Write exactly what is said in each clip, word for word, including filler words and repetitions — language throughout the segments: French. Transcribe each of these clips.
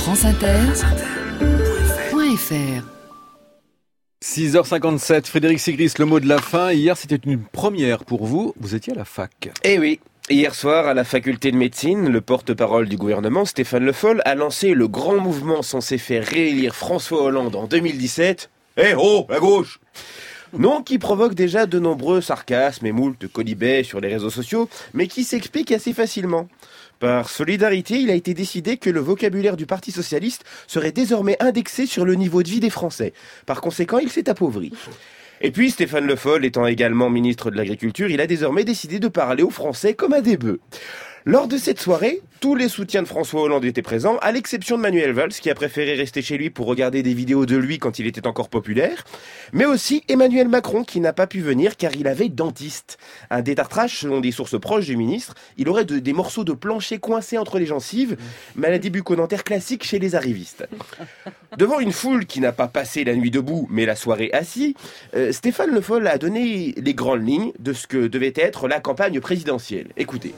France Inter point F R. six heures cinquante-sept, Frédéric Sigrist, le mot de la fin. Hier, c'était une première pour vous. Vous étiez à la fac. Eh oui. Hier soir, à la faculté de médecine, le porte-parole du gouvernement, Stéphane Le Foll, a lancé le grand mouvement censé faire réélire François Hollande en deux mille dix-sept. Eh oh, la gauche! Nom qui provoque déjà de nombreux sarcasmes et moult colibets sur les réseaux sociaux, mais qui s'explique assez facilement. Par solidarité, il a été décidé que le vocabulaire du Parti Socialiste serait désormais indexé sur le niveau de vie des Français. Par conséquent, il s'est appauvri. Et puis, Stéphane Le Foll étant également ministre de l'Agriculture, il a désormais décidé de parler aux Français comme à des bœufs. Lors de cette soirée, tous les soutiens de François Hollande étaient présents, à l'exception de Manuel Valls, qui a préféré rester chez lui pour regarder des vidéos de lui quand il était encore populaire, mais aussi Emmanuel Macron, qui n'a pas pu venir car il avait dentiste. Un détartrage, selon des sources proches du ministre, il aurait de, des morceaux de plancher coincés entre les gencives, maladie bucco-dentaire classique chez les arrivistes. Devant une foule qui n'a pas passé la nuit debout, mais la soirée assis, euh, Stéphane Le Foll a donné les grandes lignes de ce que devait être la campagne présidentielle. Écoutez.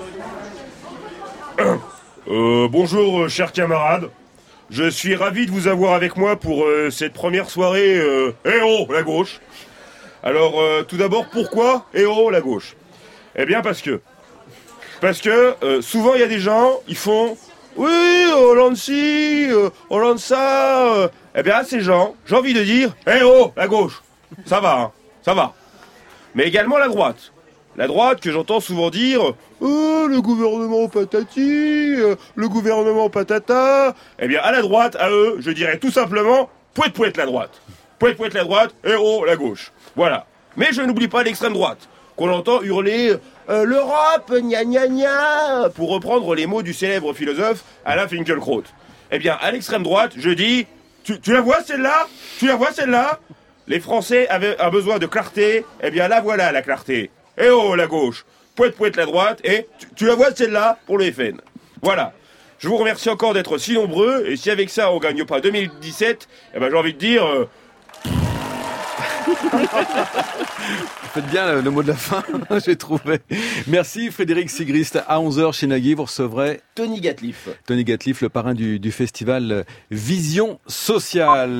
Euh, bonjour, euh, chers camarades. Je suis ravi de vous avoir avec moi pour euh, cette première soirée euh, Eh oh, la gauche. Alors, euh, tout d'abord, pourquoi Eh oh, la gauche? Eh bien, parce que... Parce que, euh, souvent, il y a des gens, ils font... Oui, Hollande ci, euh, Hollande ça... Euh. Eh bien, à ces gens, j'ai envie de dire Eh oh, la gauche. Ça va, hein, ça va. Mais également la droite. La droite que j'entends souvent dire oh, le gouvernement patati, euh, le gouvernement patata. Eh bien, à la droite, à eux, je dirais tout simplement pouette pouette la droite. Pouette pouette la droite, et oh la gauche. Voilà. Mais je n'oublie pas l'extrême droite, qu'on entend hurler euh, l'Europe, gna gna gna, pour reprendre les mots du célèbre philosophe Alain Finkielkraut. Eh bien, à l'extrême droite, je dis tu, tu la vois celle-là? Tu la vois celle-là? Les Français avaient un besoin de clarté, eh bien la voilà la clarté. Eh oh, la gauche, pouette pouette la droite, et tu, tu la vois celle-là pour le F N. Voilà. Je vous remercie encore d'être si nombreux, et si avec ça on gagne pas deux mille dix-sept, eh ben j'ai envie de dire... Euh... Faites bien le, le mot de la fin, j'ai trouvé. Merci Frédéric Sigrist. À onze heures chez Nagui, vous recevrez... Tony Gatliff. Tony Gatliff, le parrain du, du festival Vision Sociale.